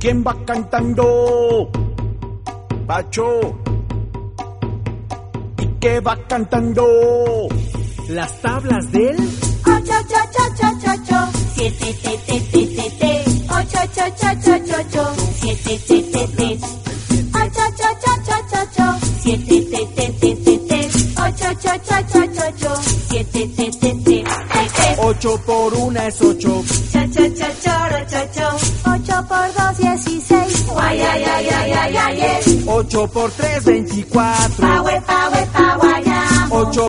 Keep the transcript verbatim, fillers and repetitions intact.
¿Quién va cantando? Pacho. ¿Y qué va cantando? Las tablas del ocho, ocho, ocho, ocho, ocho, siete, te, te, te, te, te, ocho, ocho, ocho, ocho, ocho, siete, te, te, te, ocho, ocho, ocho, ocho, ocho, siete, te, te, te, te, te, ocho, ocho, ocho, ocho, ocho, siete, te, te, te, te, te. Ocho por una es ocho. Cha, cha, cha, choro, cho, cho. Ocho por dos, dieciséis. Guay, ay, ay, ay, ay, ay, ay. Ocho por tres, veinticuatro. Pa, we, pa, we, pa, guayamo. Ocho